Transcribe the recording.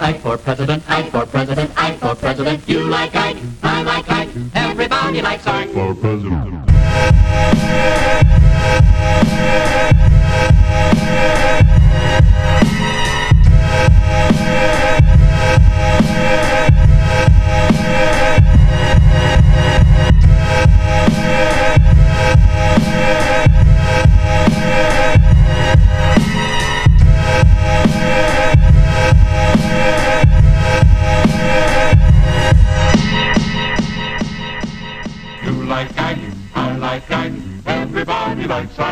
Ike for president, Ike for president, Ike for president. You like Ike, I like Ike, everybody likes Ike for president. You like Ike, I like Ike, everybody likes Ike.